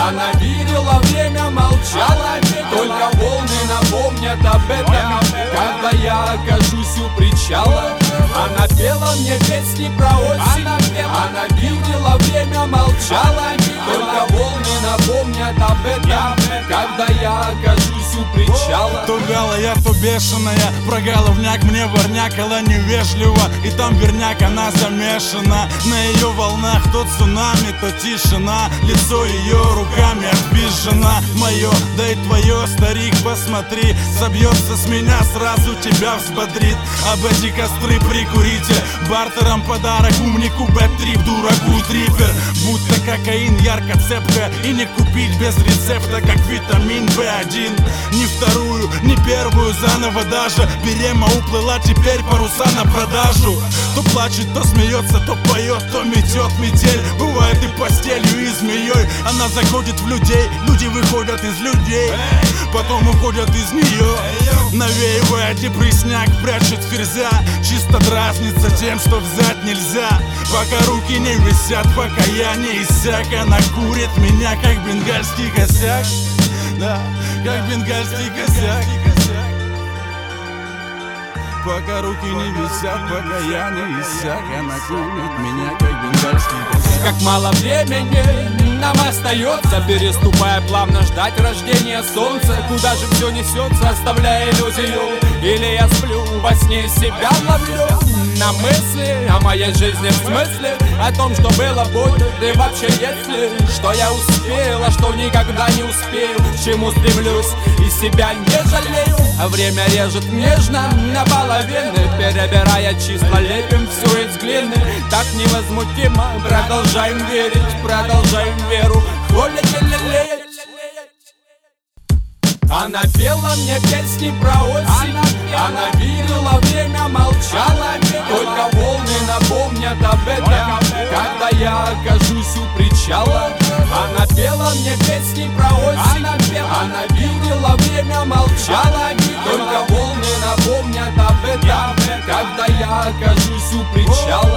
Она видела, время молчала, только волны напомнят об этом, когда я окажусь у причала. Она пела мне песни про осень, она видела, время молчала, только волны напомнят об этом, когда я окажусь у причала. То вялая, то бешеная, про головняк мне ворнякала невежливо, и там верняк она замешана. На ее волнах то цунами, то тишина, лицо ее руками обижена. Мое, да и твое, старик, посмотри, собьется с меня, сразу тебя взбодрит. Об эти костры прикурите, бартером подарок умнику бэп-трип, дураку трипер. Будто кокаин, ярко цепко, и не купить без рецепта, как витамин B1. Ни вторую, ни первую заново даже. Берема уплыла, теперь паруса на продажу. То плачет, то смеется, то поет, то метет метель. Бывает и постелью, и змеей. Она заходит в людей, люди выходят из людей, потом уходят из нее. Навеивая депрессняк, прячет ферзя, чисто дразнится тем, что взять нельзя. Пока руки не висят, пока я не иссяк, она курит меня, как бенгальский косяк. Да, как бенгальский косяк. Пока руки не висят, пока я не иссяк, она курит меня, как бенгальский косяк. Как мало времени нам остается, переступая плавно ждать рождения солнца. Куда же все несется, оставляя иллюзию? Или я сплю, во сне себя ловлю на мысли о моей жизни, в смысле о том, что было, будет и вообще если. Что я успел, а что никогда не успею, к чему стремлюсь и себя не жалею. А время режет нежно на половины, перебирая числа, лепим все из глины. Так невозмутимо продолжаем верить, продолжаем веру, хвалить и лелеять. Она пела мне песни про осень, она видела, время молчала, только волны напомнят об этом, когда я окажусь у причала. Она пела мне песни про осень, она видела, время молчала, только волны напомнят об этом, когда я окажусь у причала.